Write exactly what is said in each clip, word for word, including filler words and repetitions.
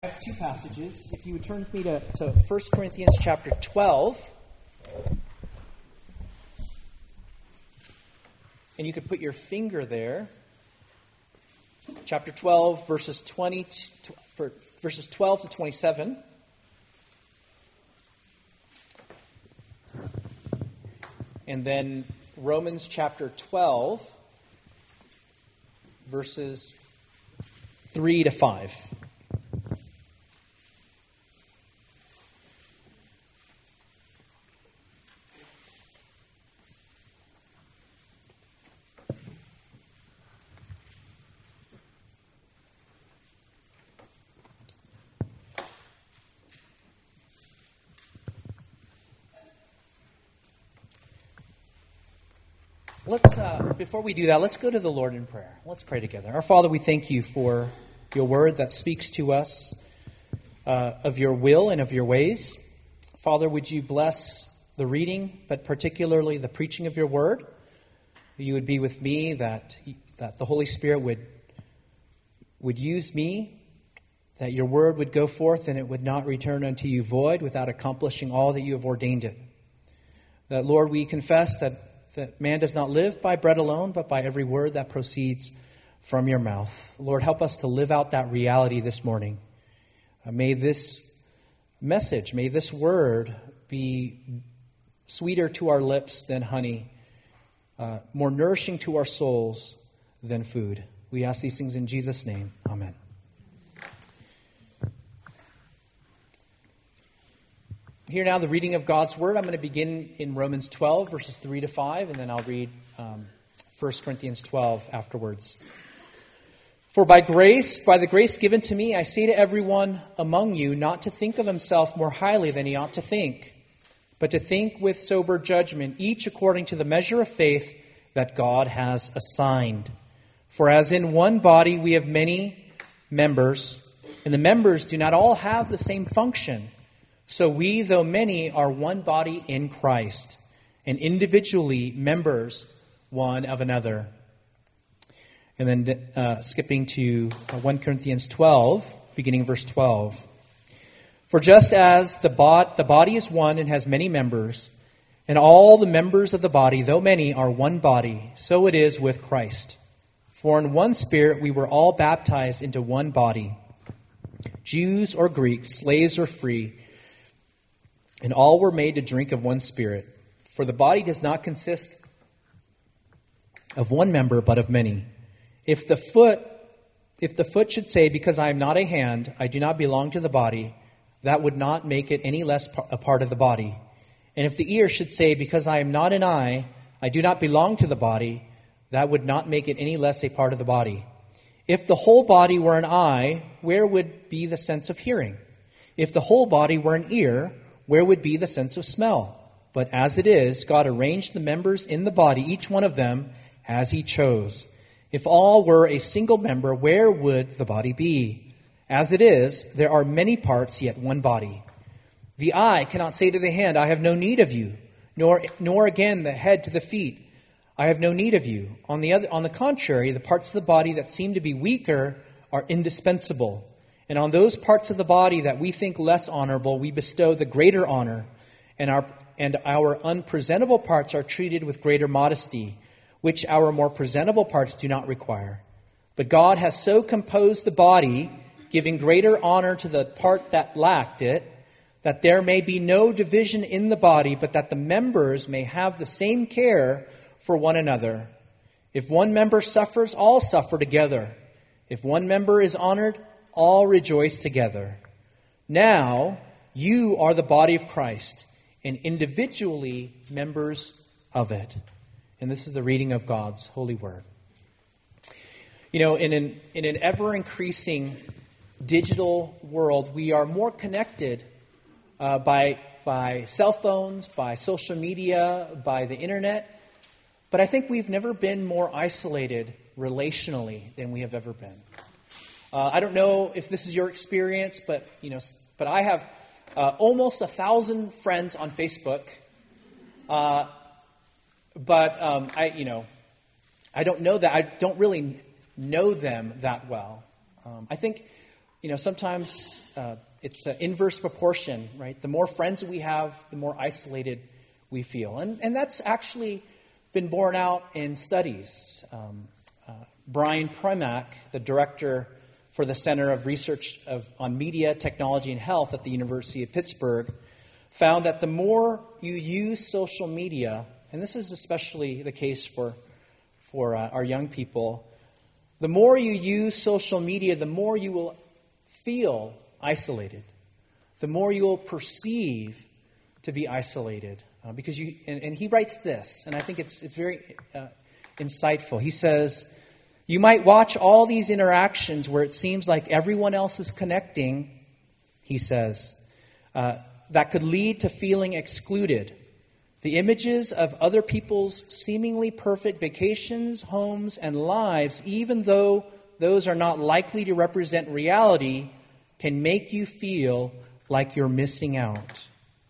I have two passages. If you would turn with me to, to First Corinthians chapter twelve. And you could put your finger there. Chapter twelve, verses twenty to, for verses twelve to twenty-seven. And then Romans chapter twelve, verses three to five. Let's, uh, before we do that, let's go to the Lord in prayer. Let's pray together. Our Father, we thank you for your word that speaks to us uh, of your will and of your ways. Father, would you bless the reading, but particularly the preaching of your word? You would be with me, that that the Holy Spirit would, would use me, that your word would go forth and it would not return unto you void without accomplishing all that you have ordained it. That, Lord, we confess that that man does not live by bread alone, but by every word that proceeds from your mouth. Lord, help us to live out that reality this morning. Uh, may this message, may this word be sweeter to our lips than honey, uh, more nourishing to our souls than food. We ask these things in Jesus' name. Amen. Here now, the reading of God's Word. I'm going to begin in Romans twelve, verses three to five, and then I'll read um, First Corinthians twelve afterwards. For by grace, by the grace given to me, I say to everyone among you not to think of himself more highly than he ought to think, but to think with sober judgment, each according to the measure of faith that God has assigned. For as in one body we have many members, and the members do not all have the same function, so we, though many, are one body in Christ, and individually members one of another. And then uh, skipping to First Corinthians twelve, beginning verse twelve. For just as the, bod- the body is one and has many members, and all the members of the body, though many, are one body, so it is with Christ. For in one Spirit we were all baptized into one body, Jews or Greeks, slaves or free, and all were made to drink of one Spirit. For the body does not consist of one member, but of many. If the foot, if the foot should say, because I am not a hand, I do not belong to the body, that would not make it any less a part of the body. And if the ear should say, because I am not an eye, I do not belong to the body, that would not make it any less a part of the body. If the whole body were an eye, where would be the sense of hearing? If the whole body were an ear, where would be the sense of smell? But as it is, God arranged the members in the body, each one of them, as he chose. If all were a single member, where would the body be? As it is, there are many parts, yet one body. The eye cannot say to the hand, I have no need of you, nor nor again the head to the feet, I have no need of you. On the other, on the contrary, the parts of the body that seem to be weaker are indispensable. And on those parts of the body that we think less honorable, we bestow the greater honor, and our and our unpresentable parts are treated with greater modesty, which our more presentable parts do not require. But God has so composed the body, giving greater honor to the part that lacked it, that there may be no division in the body, but that the members may have the same care for one another. If one member suffers, all suffer together. If one member is honored, all rejoice together. Now, you are the body of Christ, and individually members of it. And this is the reading of God's holy word. You know, in an, in an ever-increasing digital world, we are more connected uh, by, by cell phones, by social media, by the internet. But I think we've never been more isolated relationally than we have ever been. Uh, I don't know if this is your experience, but you know, but I have uh, almost a thousand friends on Facebook. Uh, but um, I, you know, I don't know that I don't really know them that well. Um, I think you know, sometimes uh, it's an inverse proportion, right? The more friends we have, the more isolated we feel. And, and that's actually been borne out in studies. Um, uh, Brian Primack, the director for the Center of Research of, on Media, Technology, and Health at the University of Pittsburgh, found that the more you use social media, and this is especially the case for, for uh, our young people, the more you use social media, the more you will feel isolated. The more you will perceive to be isolated. Uh, because you, and, and he writes this, and I think it's, it's very uh, insightful. He says, you might watch all these interactions where it seems like everyone else is connecting, he says, uh, that could lead to feeling excluded. The images of other people's seemingly perfect vacations, homes, and lives, even though those are not likely to represent reality, can make you feel like you're missing out.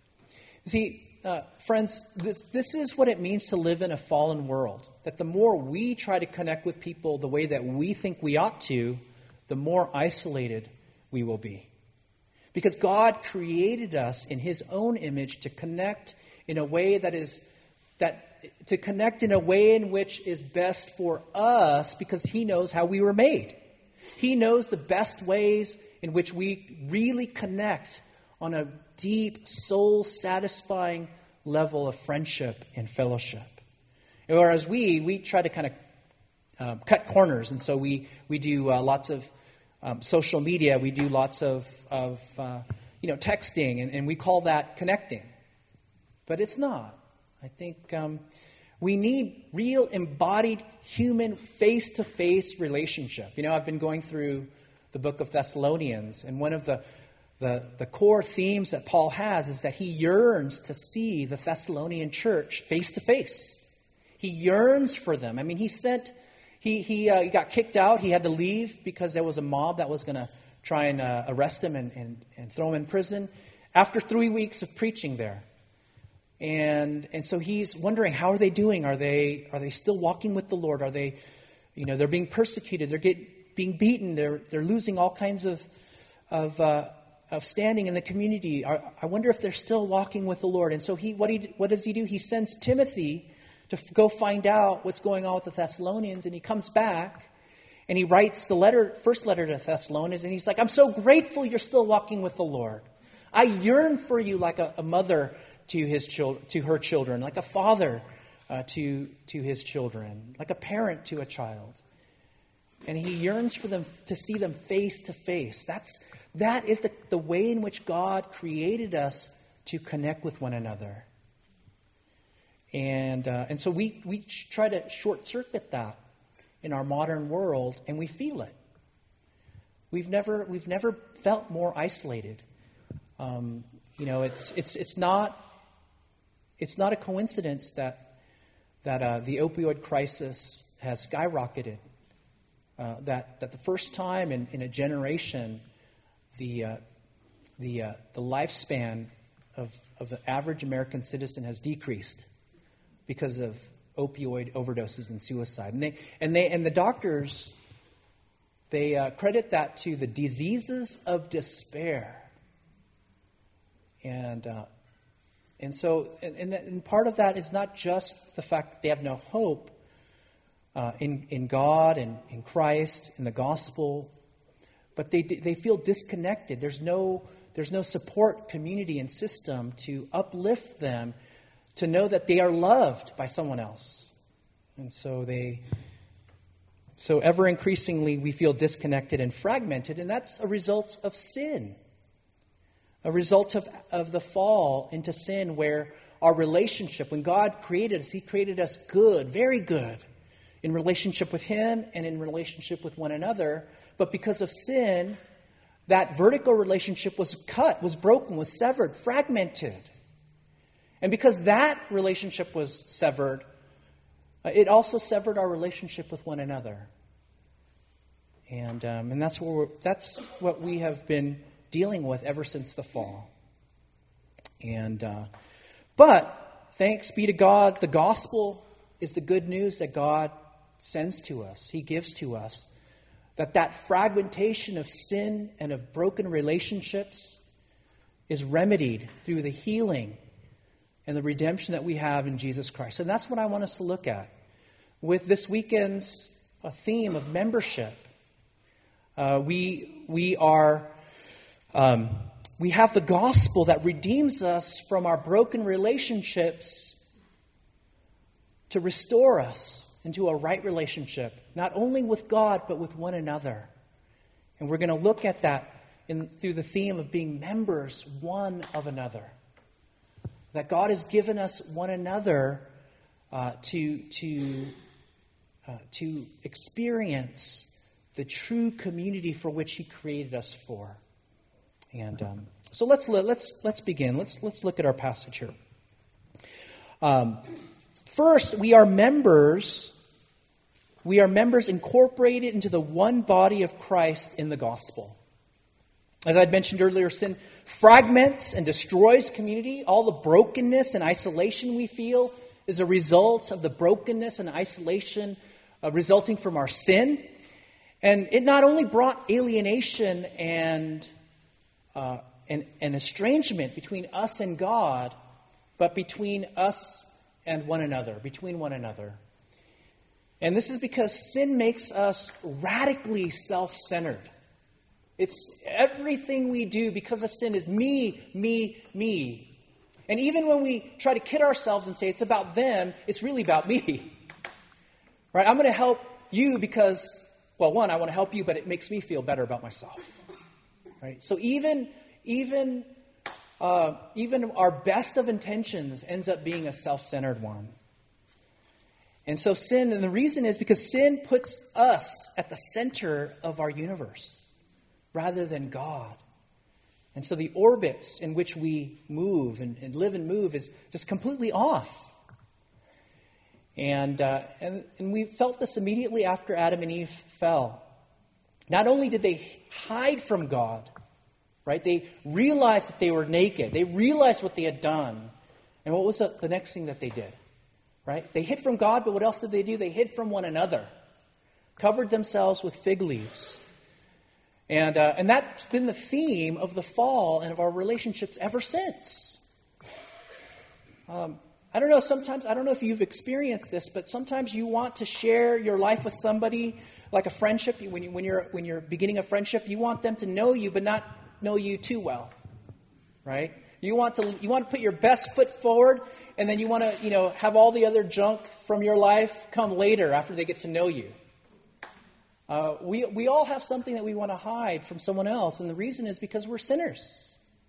See, uh, friends, this, this is what it means to live in a fallen world. That the more we try to connect with people the way that we think we ought to, the more isolated we will be. Because God created us in His own image to connect in a way that is that to connect in a way in which is best for us, because He knows how we were made. He knows the best ways in which we really connect on a deep, soul-satisfying level of friendship and fellowship. Whereas we we try to kind of uh, cut corners, and so we we do uh, lots of um, social media. We do lots of of uh, you know texting, and, and we call that connecting. But it's not. I think um, we need real embodied human face-to-face relationship. You know, I've been going through the book of Thessalonians, and one of the, the, the core themes that Paul has is that he yearns to see the Thessalonian church face-to-face. He yearns for them. I mean, he sent, he, he, uh, he got kicked out. He had to leave because there was a mob that was going to try and uh, arrest him and, and, and throw him in prison after three weeks of preaching there. And and so he's wondering, how are they doing? Are they are they still walking with the Lord? Are they, you know, they're being persecuted. They're get, being beaten. They're they're losing all kinds of of uh, of standing in the community. Are, I wonder if they're still walking with the Lord. And so he what he what does he do? He sends Timothy to f- go find out what's going on with the Thessalonians. And he comes back and he writes the letter, first letter to Thessalonians. And he's like, I'm so grateful you're still walking with the Lord. I yearn for you like a, a mother to his children, to her children, like a father uh, to to his children, like a parent to a child, and he yearns for them to see them face to face. That's that is the, the way in which God created us to connect with one another, and uh, and so we we try to short circuit that in our modern world, and we feel it. We've never we've never felt more isolated. Um, you know, it's it's it's not. It's not a coincidence that that uh, the opioid crisis has skyrocketed. Uh, that that the first time in, in a generation, the uh, the uh, the lifespan of of the average American citizen has decreased because of opioid overdoses and suicide. And they and they and the doctors they uh, credit that to the diseases of despair. And. Uh, And so, and, and part of that is not just the fact that they have no hope uh, in in God and in Christ, in the gospel, but they they feel disconnected. There's no there's no support community and system to uplift them, to know that they are loved by someone else, and so they so ever increasingly we feel disconnected and fragmented, and that's a result of sin. A result of, of the fall into sin, where our relationship, when God created us, He created us good, very good, in relationship with Him and in relationship with one another. But because of sin, that vertical relationship was cut, was broken, was severed, fragmented. And because that relationship was severed, it also severed our relationship with one another. And um, and that's what we're, that's what we have been dealing with ever since the fall. And uh, but thanks be to God, the gospel is the good news that God sends to us. He gives to us that that fragmentation of sin and of broken relationships is remedied through the healing and the redemption that we have in Jesus Christ. And that's what I want us to look at with this weekend's uh, theme of membership. Uh, we we are um, we have the gospel that redeems us from our broken relationships to restore us into a right relationship, not only with God, but with one another. And we're going to look at that in, through the theme of being members one of another. That God has given us one another uh, to, to, uh, to experience the true community for which He created us for. And um, so let's let's let's begin. Let's let's look at our passage here. Um, First, we are members, we are members incorporated into the one body of Christ in the gospel. As I'd mentioned earlier, sin fragments and destroys community. All the brokenness and isolation we feel is a result of the brokenness and isolation uh, resulting from our sin. And it not only brought alienation and, uh, and, and estrangement between us and God, but between us and one another, between one another. And this is because sin makes us radically self-centered. It's everything we do because of sin is me, me, me. And even when we try to kid ourselves and say it's about them, it's really about me. Right? I'm going to help you because, well, one, I want to help you, but it makes me feel better about myself. Right? So even, even, uh, even our best of intentions ends up being a self-centered one. And so sin, and the reason is because sin puts us at the center of our universe rather than God. And so the orbits in which we move and, and live and move is just completely off. And, uh, and and we felt this immediately after Adam and Eve fell. Not only did they hide from God, right? They realized that they were naked. They realized what they had done. And what was the, the next thing that they did? Right? They hid from God, but what else did they do? They hid from one another. Covered themselves with fig leaves. And uh, and that's been the theme of the fall and of our relationships ever since. Um, I don't know, sometimes, I don't know if you've experienced this, but sometimes you want to share your life with somebody, like a friendship. When, you, when, you're, when you're beginning a friendship, you want them to know you, but not know you too well. Right? You want to you want to put your best foot forward, and then you want to, you know, have all the other junk from your life come later after they get to know you. Uh, we we all have something that we want to hide from someone else, and the reason is because we're sinners.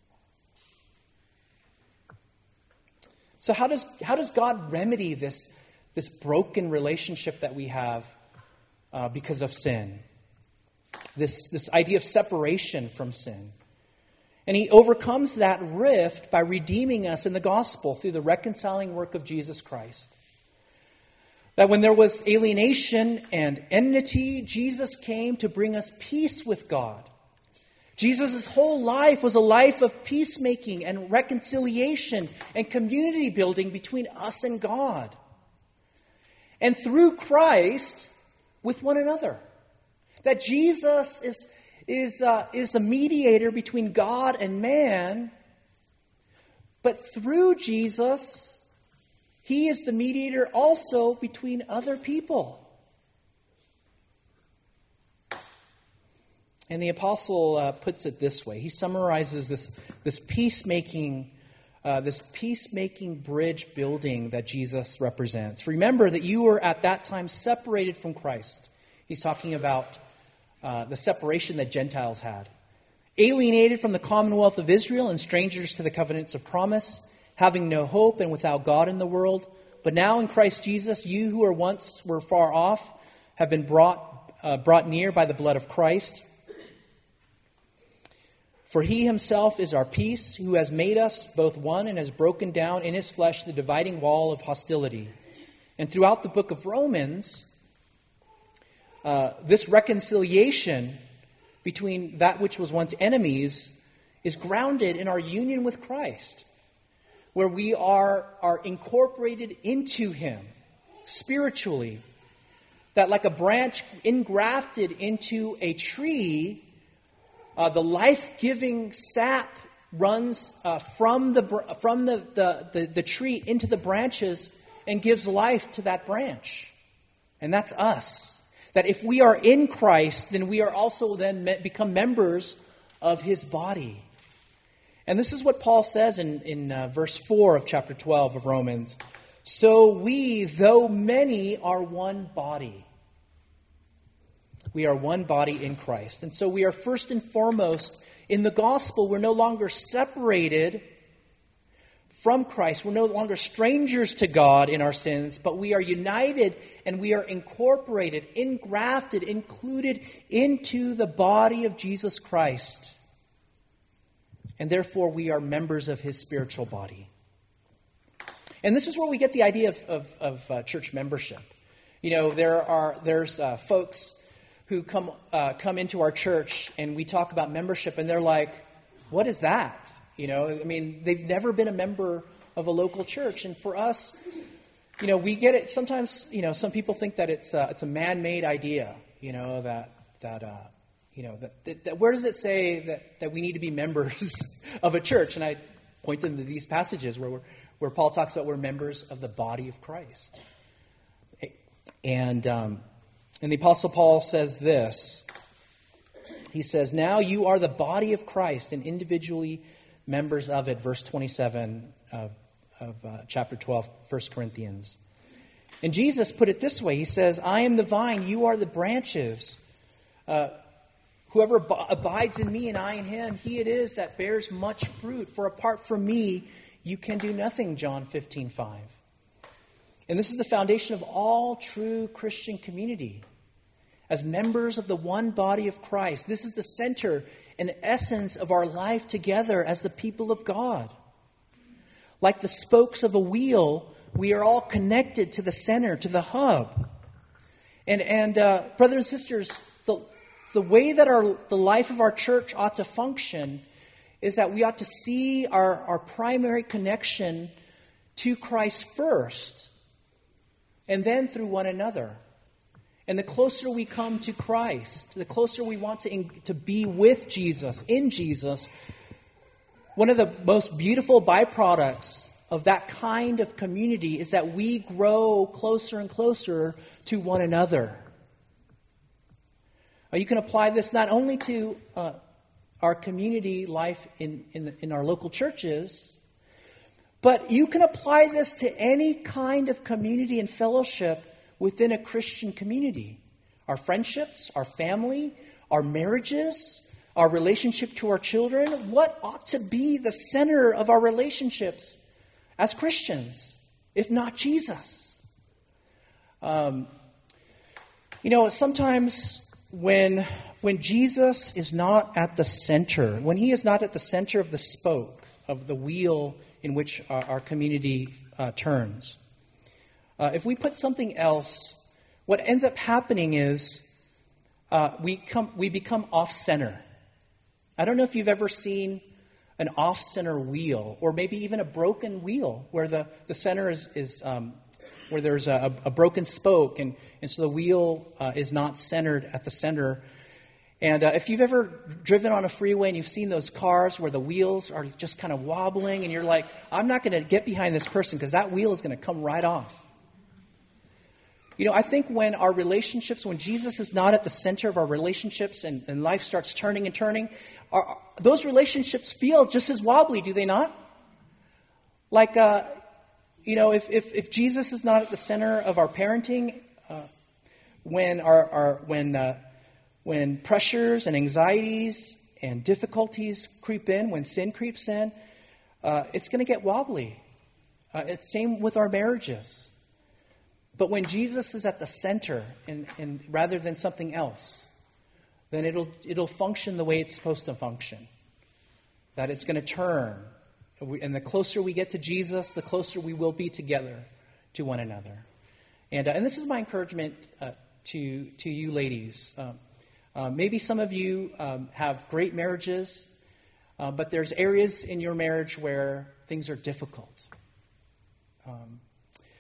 So how does how does God remedy this this broken relationship that we have uh, because of sin? This this idea of separation from sin. And He overcomes that rift by redeeming us in the gospel through the reconciling work of Jesus Christ. That when there was alienation and enmity, Jesus came to bring us peace with God. Jesus' whole life was a life of peacemaking and reconciliation and community building between us and God. And through Christ, with one another. That Jesus is... is uh, is a mediator between God and man, but through Jesus, He is the mediator also between other people. And the apostle uh, puts it this way. He summarizes this this peacemaking uh, this peacemaking bridge building that Jesus represents. Remember that you were at that time separated from Christ. He's talking about Uh, the separation that Gentiles had. Alienated from the commonwealth of Israel and strangers to the covenants of promise, having no hope and without God in the world. But now in Christ Jesus, you who were once were far off have been brought uh, brought near by the blood of Christ. For He Himself is our peace, who has made us both one and has broken down in His flesh the dividing wall of hostility. And throughout the book of Romans, Uh, this reconciliation between that which was once enemies is grounded in our union with Christ, where we are, are incorporated into Him spiritually that like a branch engrafted into a tree, uh, the life-giving sap runs uh, from the from the, the, the, the tree into the branches and gives life to that branch. And that's us. That if we are in Christ, then we are also then me- become members of his body. And this is what Paul says in, in uh, verse four of chapter twelve of Romans. So we, though many, are one body. We are one body in Christ. And so we are first and foremost, in the gospel, we're no longer separated from Christ. We're no longer strangers to God in our sins, but we are united and we are incorporated, engrafted, included into the body of Jesus Christ. And therefore we are members of his spiritual body. And this is where we get the idea of, of, of uh, church membership. You know, there are there's uh, folks who come uh, come into our church and we talk about membership and they're like, what is that? You know, I mean, they've never been a member of a local church. And for us, you know, we get it. Sometimes, you know, some people think that it's a, it's a man-made idea, you know, that, that uh, you know, that, that, that where does it say that, that we need to be members of a church? And I point them to these passages where we're, where Paul talks about we're members of the body of Christ. And, um, and the Apostle Paul says this. He says, now you are the body of Christ and individually members of it. Verse twenty-seven of, of uh, chapter twelve, First Corinthians. And Jesus put it this way. He says, I am the vine, you are the branches. Uh, whoever ab- abides in me and I in him, he it is that bears much fruit. For apart from me, you can do nothing, John fifteen five. And this is the foundation of all true Christian community. As members of the one body of Christ, this is the center and essence of our life together as the people of God. Like the spokes of a wheel, we are all connected to the center, to the hub. And, and uh, brothers and sisters, the, the way that our the life of our church ought to function is that we ought to see our, our primary connection to Christ first, and then through one another. And the closer we come to Christ, the closer we want to, to be with Jesus, in Jesus, one of the most beautiful byproducts of that kind of community is that we grow closer and closer to one another. Uh, you can apply this not only to uh, our community life in, in, in our local churches, but you can apply this to any kind of community and fellowship within a Christian community. Our friendships, our family, our marriages, our relationship to our children. What ought to be the center of our relationships as Christians, if not Jesus? Um, you know, sometimes when, when Jesus is not at the center, when he is not at the center of the spoke, of the wheel in which our, our community uh, turns, Uh, if we put something else, what ends up happening is uh, we come we become off-center. I don't know if you've ever seen an off-center wheel, or maybe even a broken wheel, where the, the center is, is um, where there's a, a broken spoke, and, and so the wheel uh, is not centered at the center. And uh, if you've ever driven on a freeway and you've seen those cars where the wheels are just kind of wobbling, and you're like, I'm not going to get behind this person because that wheel is going to come right off. You know, I think when our relationships, when Jesus is not at the center of our relationships and, and life starts turning and turning, our, those relationships feel just as wobbly, do they not? Like, uh, you know, if, if, if Jesus is not at the center of our parenting, uh, when our, our when uh, when pressures and anxieties and difficulties creep in, when sin creeps in, uh, it's going to get wobbly. Uh, it's same with our marriages. But when Jesus is at the center, and, and rather than something else, then it'll it'll function the way it's supposed to function. That it's going to turn. And the closer we get to Jesus, the closer we will be together to one another. And uh, and this is my encouragement uh, to to you ladies. Um, uh, maybe some of you um, have great marriages, uh, but there's areas in your marriage where things are difficult. Um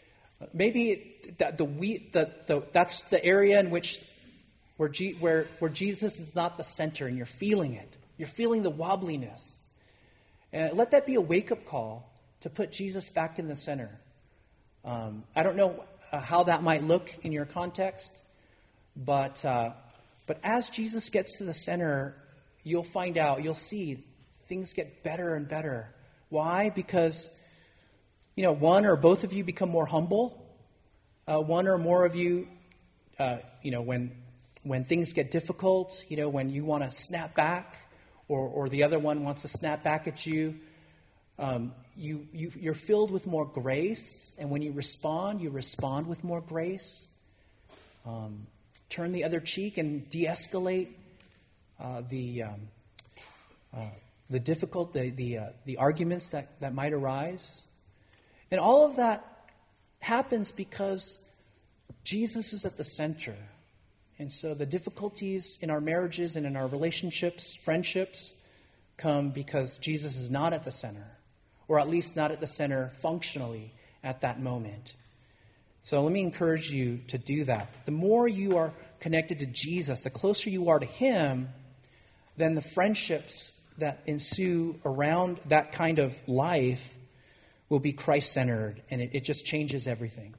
Maybe that the we the, the that's the area in which where, G, where where Jesus is not the center, and you're feeling it. You're feeling the wobbliness. And let that be a wake-up call to put Jesus back in the center. Um, I don't know uh, how that might look in your context, but uh, but as Jesus gets to the center, you'll find out, you'll see things get better and better. Why? Because, you know, one or both of you become more humble. Uh, one or more of you, uh, you know, when when things get difficult, you know, when you want to snap back, or or the other one wants to snap back at you, um, you you you're filled with more grace, and when you respond, you respond with more grace. Um, turn the other cheek and de-escalate uh, the um, uh, the difficult the the uh, the arguments that, that might arise, and all of that happens because Jesus is at the center. And so the difficulties in our marriages and in our relationships, friendships, come because Jesus is not at the center, or at least not at the center functionally at that moment. So let me encourage you to do that. The more you are connected to Jesus, the closer you are to Him, then the friendships that ensue around that kind of life will be Christ-centered, and it, it just changes everything.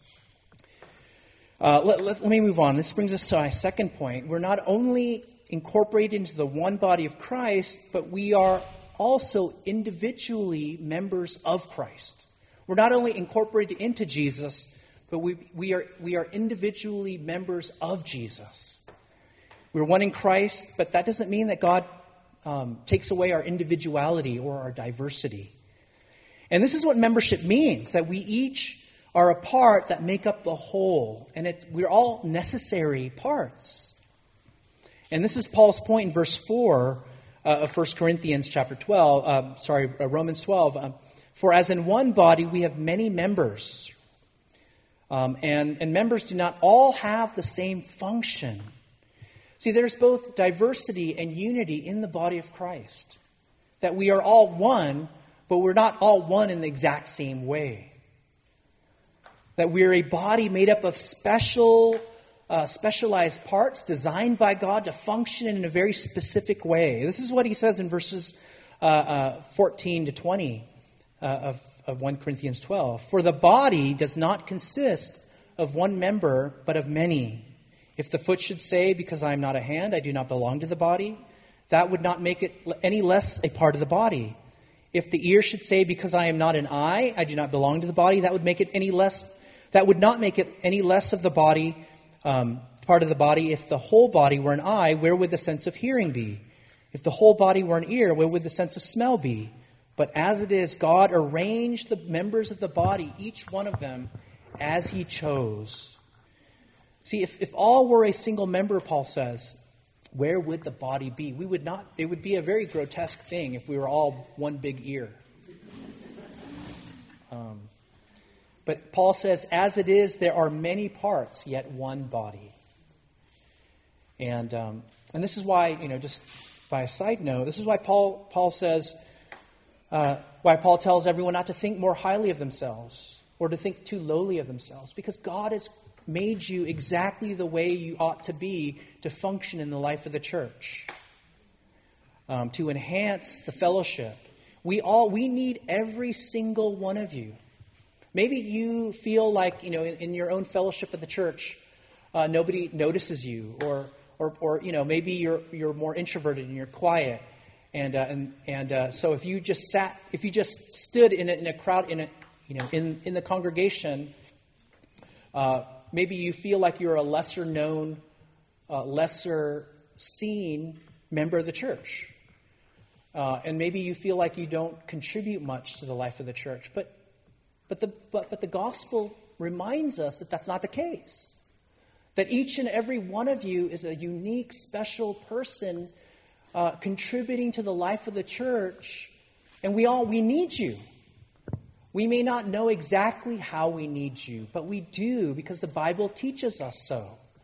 Uh, let, let, let me move on. This brings us to my second point. We're not only incorporated into the one body of Christ, but we are also individually members of Christ. We're not only incorporated into Jesus, but we, we are we are individually members of Jesus. We're one in Christ, but that doesn't mean that God um, takes away our individuality or our diversity. And this is what membership means, that we each are a part that make up the whole. And it, we're all necessary parts. And this is Paul's point in verse four uh, of First Corinthians chapter twelve. Uh, sorry, uh, Romans twelve. Um, For as in one body we have many members. Um, and, and members do not all have the same function. See, there's both diversity and unity in the body of Christ. That we are all one, but we're not all one in the exact same way. That we're a body made up of special, uh, specialized parts designed by God to function in a very specific way. This is what he says in verses uh, uh, fourteen to twenty uh, of, of First Corinthians twelve. For the body does not consist of one member, but of many. If the foot should say, because I am not a hand, I do not belong to the body, that would not make it any less a part of the body. If the ear should say, because I am not an eye, I do not belong to the body, that would make it any less. That would not make it any less of the body, um, part of the body. If the whole body were an eye, where would the sense of hearing be? If the whole body were an ear, where would the sense of smell be? But as it is, God arranged the members of the body, each one of them, as He chose. See, if, if all were a single member, Paul says, where would the body be? We would not. It would be a very grotesque thing if we were all one big ear. Um, but Paul says, as it is, there are many parts, yet one body. And um, and this is why, you know, just by a side note, this is why Paul Paul says, uh, why Paul tells everyone not to think more highly of themselves or to think too lowly of themselves, because God has made you exactly the way you ought to be to function in the life of the church, um, to enhance the fellowship. We all we need every single one of you. Maybe you feel like, you know, in, in your own fellowship of the church, uh, nobody notices you, or or or you know, maybe you're you're more introverted and you're quiet, and uh, and and uh, so if you just sat, if you just stood in a, in a crowd, in a you know in in the congregation. Uh, Maybe you feel like you're a lesser known, uh, lesser seen member of the church. Uh, and maybe you feel like you don't contribute much to the life of the church. But but the but, but the gospel reminds us that that's not the case. That each and every one of you is a unique, special person uh, contributing to the life of the church. And we all, we need you. We may not know exactly how we need you, but we do because the Bible teaches us so.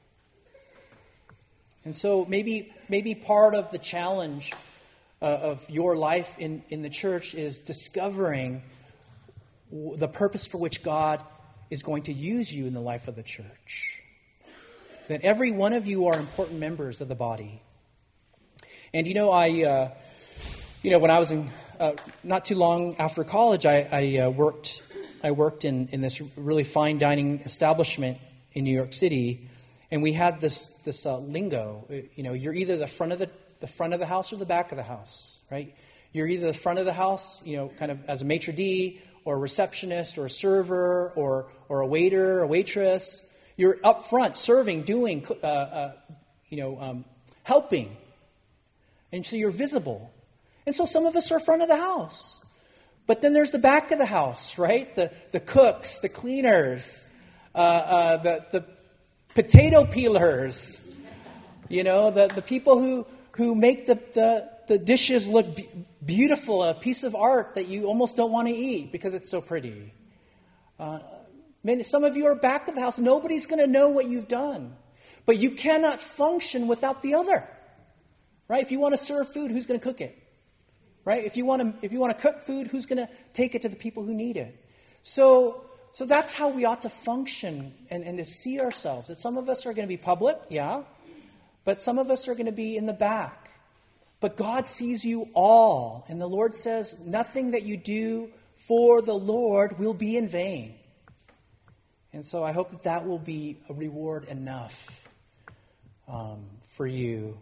And so maybe maybe part of the challenge uh, of your life in, in the church is discovering the purpose for which God is going to use you in the life of the church. That every one of you are important members of the body. And you know, I, uh, you know, when I was in, uh, not too long after college, I, I uh, worked, I worked in, in this really fine dining establishment in New York City, and we had this this uh, lingo. You know, you're either the front of the the front of the house or the back of the house, right? You're either the front of the house, you know, kind of as a maitre d', or a receptionist, or a server, or or a waiter, a waitress. You're up front, serving, doing, uh, uh, you know, um, helping, and so you're visible. And so some of us are front of the house, but then there's the back of the house, right? The the cooks, the cleaners, uh, uh, the the potato peelers, you know, the the people who who make the the, the dishes look be- beautiful, a piece of art that you almost don't want to eat because it's so pretty. Uh, many, some of you are back of the house. Nobody's going to know what you've done, but you cannot function without the other, right? If you want to serve food, who's going to cook it? Right? If you want to, if you want to cook food, who's going to take it to the people who need it? So, so that's how we ought to function and, and to see ourselves. That some of us are going to be public, yeah, but some of us are going to be in the back. But God sees you all, and the Lord says, nothing that you do for the Lord will be in vain. And so I hope that that will be a reward enough um, for you.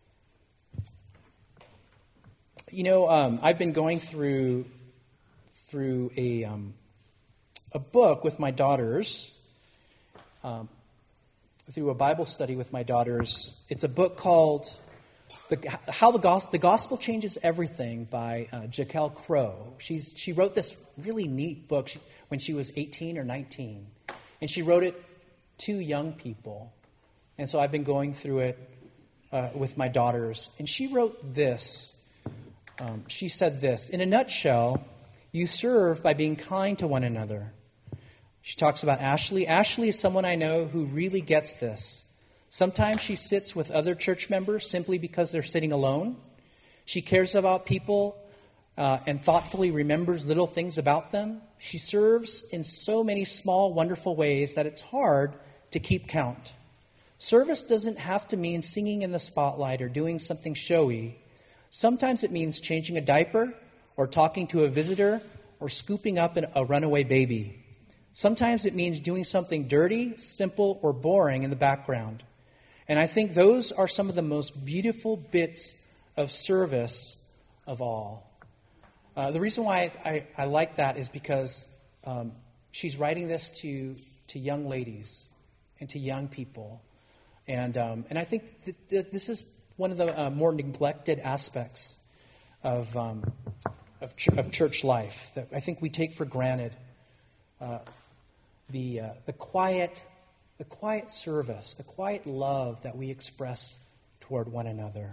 You know, um, I've been going through through a um, a book with my daughters, um, through a Bible study with my daughters. It's a book called the, "How the Gospel, the Gospel Changes Everything" by uh, Jaquel Crow. She's she wrote this really neat book when she was eighteen or nineteen, and she wrote it to young people. And so I've been going through it uh, with my daughters, and she wrote this. Um, she said this, in a nutshell, you serve by being kind to one another. She talks about Ashley. Ashley is someone I know who really gets this. Sometimes she sits with other church members simply because they're sitting alone. She cares about people uh, and thoughtfully remembers little things about them. She serves in so many small, wonderful ways that it's hard to keep count. Service doesn't have to mean singing in the spotlight or doing something showy. Sometimes it means changing a diaper or talking to a visitor or scooping up a runaway baby. Sometimes it means doing something dirty, simple, or boring in the background. And I think those are some of the most beautiful bits of service of all. Uh, the reason why I, I, I like that is because um, she's writing this to, to young ladies and to young people. And, um, and I think that, that this is one of the uh, more neglected aspects of um, of, ch- of church life that I think we take for granted. Uh, the uh, the quiet the quiet service, the quiet love that we express toward one another.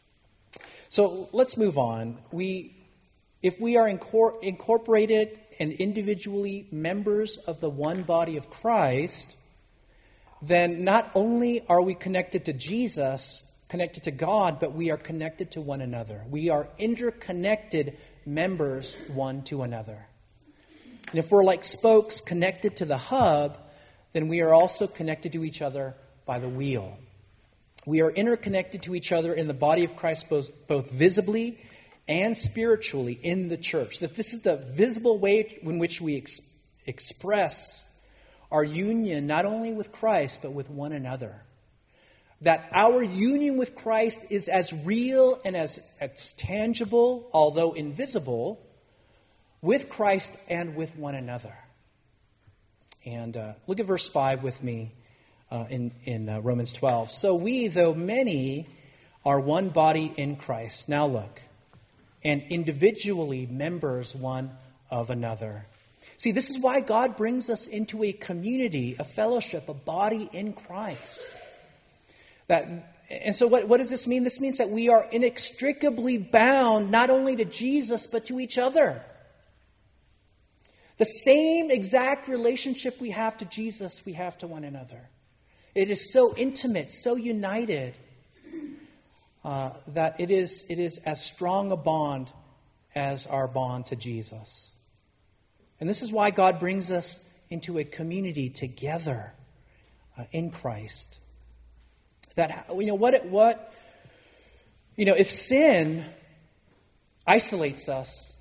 So let's move on. We, if we are incor- incorporated and individually members of the one body of Christ, then not only are we connected to Jesus, connected to God, but we are connected to one another. We are interconnected members one to another. And if we're like spokes connected to the hub, then we are also connected to each other by the wheel. We are interconnected to each other in the body of Christ, both, both visibly and spiritually in the church. That this is the visible way in which we ex- express our union not only with Christ, but with one another. That our union with Christ is as real and as, as tangible, although invisible, with Christ and with one another. And uh, look at verse five with me uh, in, in uh, Romans twelve. So we, though many, are one body in Christ. Now look. And individually members one of another. See, this is why God brings us into a community, a fellowship, a body in Christ. That, and so what, what does this mean? This means that we are inextricably bound not only to Jesus, but to each other. The same exact relationship we have to Jesus, we have to one another. It is so intimate, so united, uh, that it is, it is as strong a bond as our bond to Jesus. And this is why God brings us into a community together uh, in Christ. That, you know, what, what, you know, if sin isolates us,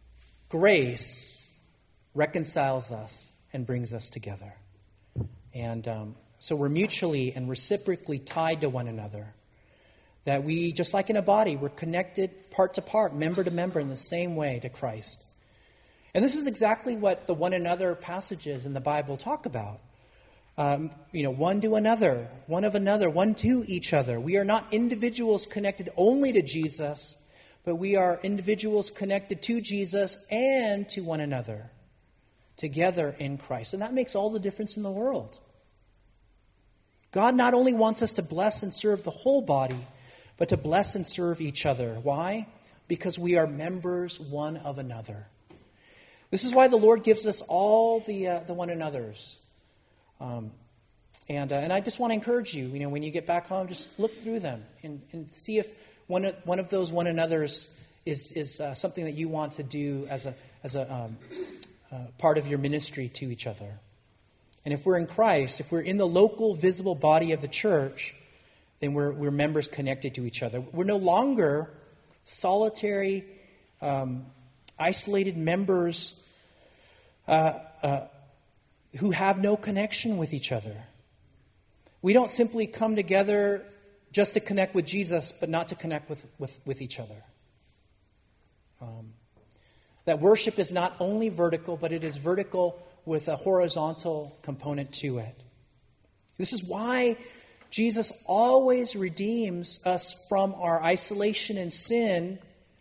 grace reconciles us and brings us together. And um, so we're mutually and reciprocally tied to one another. That we, just like in a body, we're connected part to part, member to member in the same way to Christ. And this is exactly what the one another passages in the Bible talk about. Um, you know, one to another, one of another, one to each other. We are not individuals connected only to Jesus, but we are individuals connected to Jesus and to one another, together in Christ. And that makes all the difference in the world. God not only wants us to bless and serve the whole body, but to bless and serve each other. Why? Because we are members one of another. This is why the Lord gives us all the uh, the one another's. Um, and uh, and I just want to encourage you, you know, when you get back home, just look through them and, and see if one of, one of those one another's is is uh, something that you want to do as a as a um, uh, part of your ministry to each other. And if we're in Christ, if we're in the local, visible body of the church, then we're we're members connected to each other. We're no longer solitary, um, isolated members uh, uh, who have no connection with each other. We don't simply come together just to connect with Jesus, but not to connect with, with, with each other. Um, that worship is not only vertical, but it is vertical with a horizontal component to it. This is why Jesus always redeems us from our isolation and sin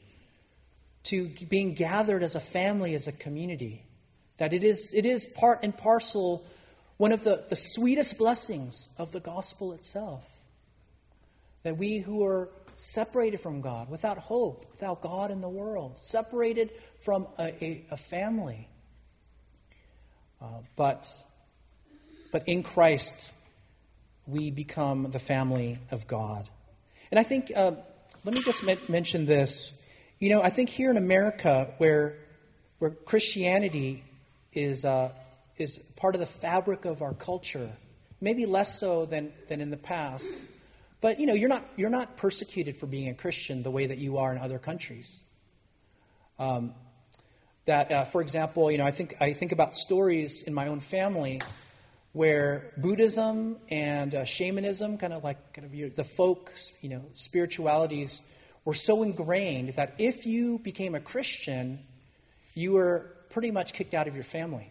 to being gathered as a family, as a community. That it is it is part and parcel, one of the, the sweetest blessings of the gospel itself. That we who are separated from God, without hope, without God in the world, separated from a, a, a family. Uh, but, but in Christ, we become the family of God. And I think, uh, let me just men- mention this. You know, I think here in America, where where Christianity is uh, is part of the fabric of our culture, maybe less so than, than in the past. But you know, you're not you're not persecuted for being a Christian the way that you are in other countries. Um, that, uh, for example, you know, I think I think about stories in my own family where Buddhism and uh, shamanism, kind of like kind of your, the folk, you know, spiritualities, were so ingrained that if you became a Christian, you were pretty much kicked out of your family.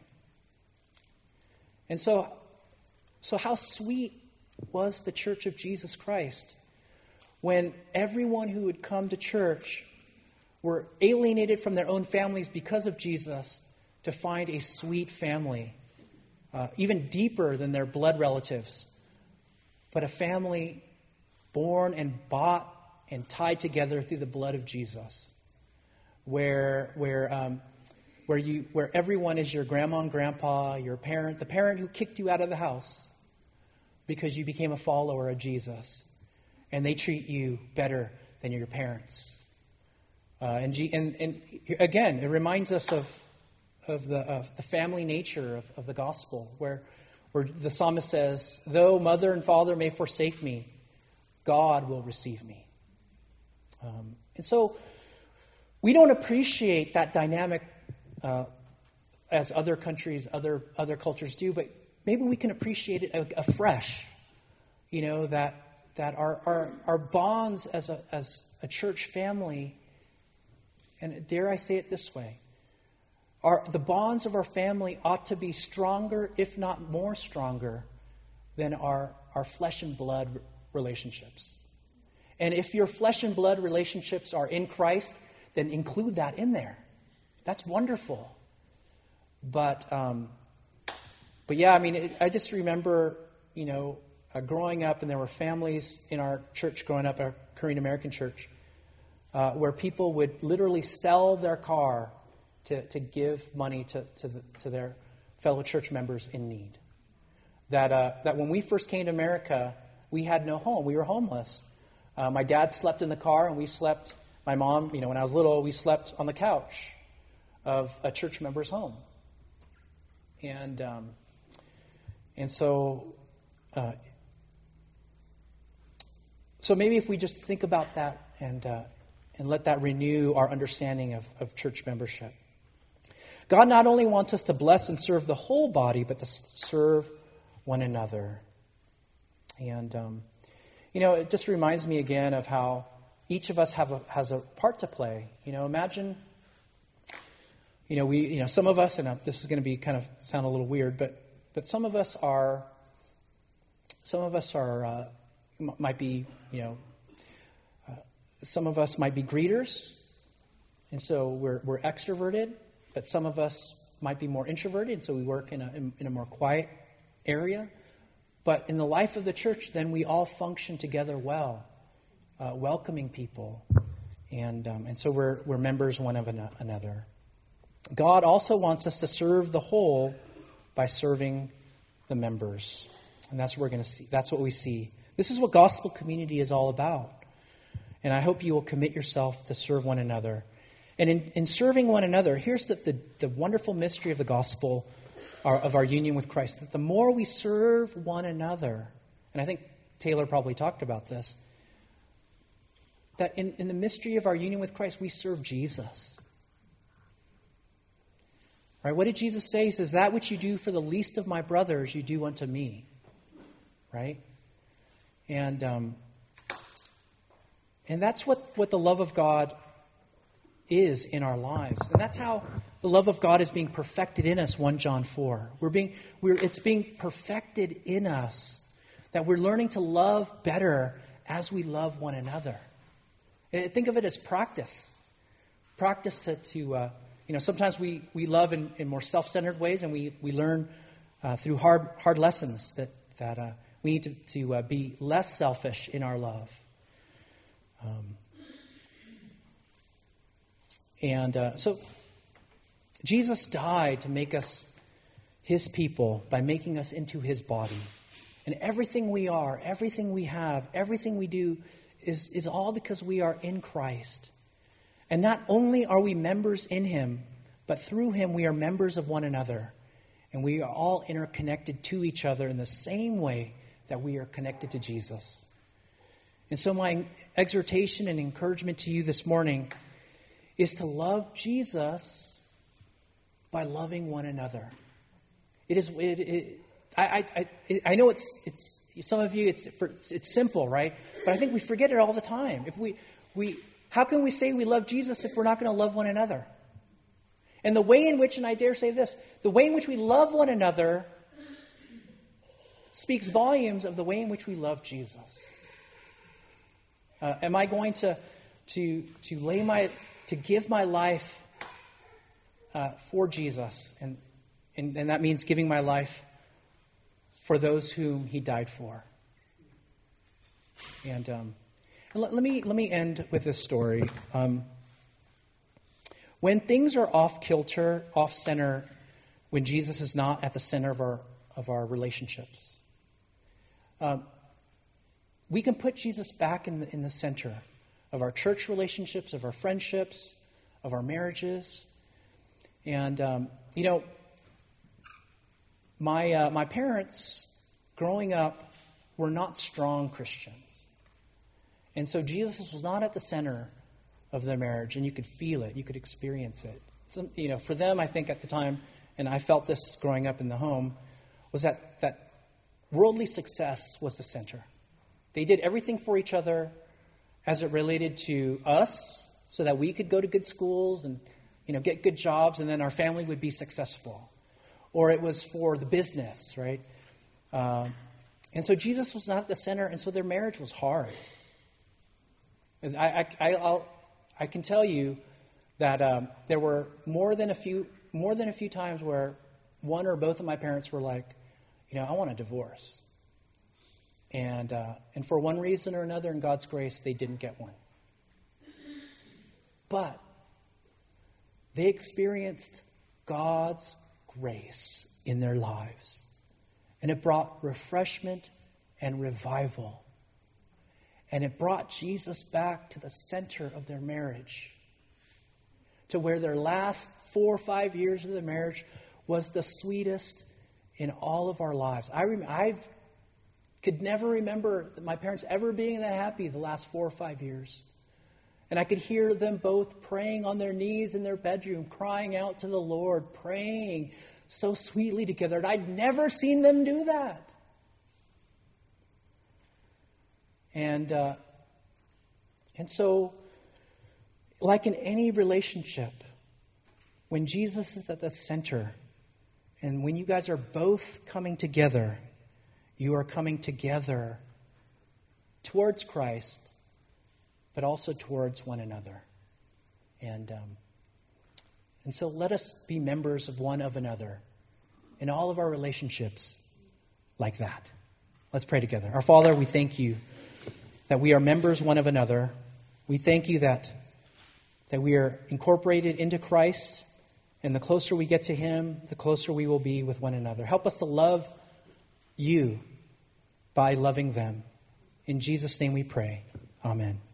And so, so how sweet was the Church of Jesus Christ when everyone who would come to church were alienated from their own families because of Jesus to find a sweet family, uh, even deeper than their blood relatives, but a family born and bought and tied together through the blood of Jesus, where where um, where you where everyone is your grandma and grandpa, your parent, the parent who kicked you out of the house because you became a follower of Jesus, and they treat you better than your parents. Uh, and, G, and and again, it reminds us of of the of the family nature of, of the gospel, where where the psalmist says, "Though mother and father may forsake me, God will receive me." Um, and so we don't appreciate that dynamic uh, as other countries, other other cultures do, but maybe we can appreciate it afresh. You know, that that our our, our bonds as a as a church family, and dare I say it this way, our the bonds of our family ought to be stronger, if not more stronger, than our, our flesh and blood relationships. And if your flesh and blood relationships are in Christ, then include that in there. That's wonderful. But, um, but yeah, I mean, it, I just remember, you know, uh, growing up, and there were families in our church growing up, our Korean American church, uh, where people would literally sell their car to, to give money to to, the, to their fellow church members in need. That uh, that when we first came to America, we had no home. We were homeless. Uh, my dad slept in the car, and we slept, my mom, you know, when I was little, we slept on the couch of a church member's home. And um, And so, uh, so maybe if we just think about that and uh, and let that renew our understanding of, of church membership. God not only wants us to bless and serve the whole body, but to serve one another. And, um, you know, it just reminds me again of how each of us have a, has a part to play. You know, imagine, you know, we, you know, some of us, and this is going to be kind of sound a little weird, but but some of us are, some of us are, uh, m- might be, you know, uh, some of us might be greeters, and so we're we're extroverted. But some of us might be more introverted, and so we work in a in, in a more quiet area. But in the life of the church, then we all function together well, uh, welcoming people, and um, and so we're we're members one of an, another. God also wants us to serve the whole by serving the members, and that's what we're going to see. That's what we see. This is what gospel community is all about, and I hope you will commit yourself to serve one another. And in, in serving one another, here's the, the, the wonderful mystery of the gospel, our, of our union with Christ, that the more we serve one another, and I think Taylor probably talked about this, that in, in the mystery of our union with Christ, we serve Jesus. Right? What did Jesus say? He says, that which you do for the least of my brothers, you do unto me. Right? And um, and that's what, what the love of God is in our lives. And that's how the love of God is being perfected in us, First John four. We're being we're it's being perfected in us, that we're learning to love better as we love one another. And think of it as practice. Practice to, to uh, you know, sometimes we, we love in, in more self-centered ways, and we, we learn uh, through hard hard lessons that, that uh, we need to, to uh, be less selfish in our love. Um And uh, so Jesus died to make us his people by making us into his body. And everything we are, everything we have, everything we do is, is all because we are in Christ. And not only are we members in him, but through him we are members of one another. And we are all interconnected to each other in the same way that we are connected to Jesus. And so my exhortation and encouragement to you this morning is to love Jesus by loving one another. It is. It, it, I. I. I know it's. It's. Some of you. It's. For, it's simple, right? But I think we forget it all the time. If we. We. How can we say we love Jesus if we're not going to love one another? And the way in which, and I dare say this, the way in which we love one another speaks volumes of the way in which we love Jesus. Uh, am I going to to to lay my to give my life uh, for Jesus, and, and and that means giving my life for those whom he died for. And, um, and let, let me let me end with this story. Um, when things are off kilter, off center, when Jesus is not at the center of our of our relationships, um, we can put Jesus back in the, in the center of our church relationships, of our friendships, of our marriages. And, um, you know, my uh, my parents, growing up, were not strong Christians. And so Jesus was not at the center of their marriage, and you could feel it, you could experience it. So, you know, for them, I think at the time, and I felt this growing up in the home, was that, that worldly success was the center. They did everything for each other as it related to us, so that we could go to good schools and, you know, get good jobs, and then our family would be successful. Or it was for the business, right? Um, and so Jesus was not at the center, and so their marriage was hard. And I, I, I, I'll, I can tell you that um, there were more than a few, more than a few times where one or both of my parents were like, you know, I want a divorce. And uh, and for one reason or another, in God's grace, they didn't get one. But they experienced God's grace in their lives. And it brought refreshment and revival. And it brought Jesus back to the center of their marriage. To where their last four or five years of their marriage was the sweetest in all of our lives. I rem- I could never remember my parents ever being that happy the last four or five years. And I could hear them both praying on their knees in their bedroom, crying out to the Lord, praying so sweetly together. And I'd never seen them do that. And uh, and so, like in any relationship, when Jesus is at the center, and when you guys are both coming together, you are coming together towards Christ, but also towards one another. And um, and so let us be members of one of another in all of our relationships like that. Let's pray together. Our Father, we thank you that we are members one of another. We thank you that, that we are incorporated into Christ, and the closer we get to him, the closer we will be with one another. Help us to love you by loving them. In Jesus' name we pray. Amen.